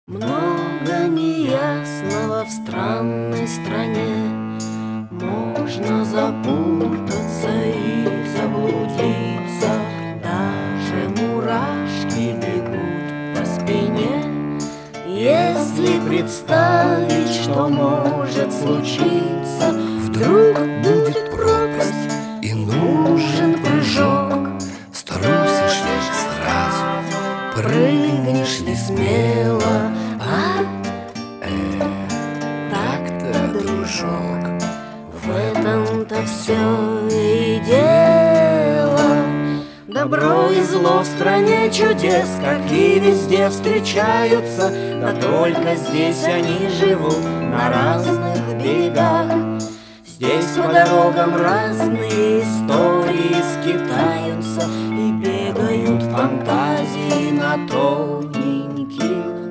Много неясного в странной стране. Можно запутаться и заблудиться. Даже мурашки бегут по спине. Если представить, что может случиться, вдруг будет пропасть и нужен прыжок. Струсишь ли сразу, Прыгнешь ли смело, так-то, дружок. в этом-то все и дело. Добро и зло в стране чудес, как и везде, встречаются. Да только здесь они живут на разных берегах. Здесь по дорогам разные истории скитаются и бегают фантазии на тоненьких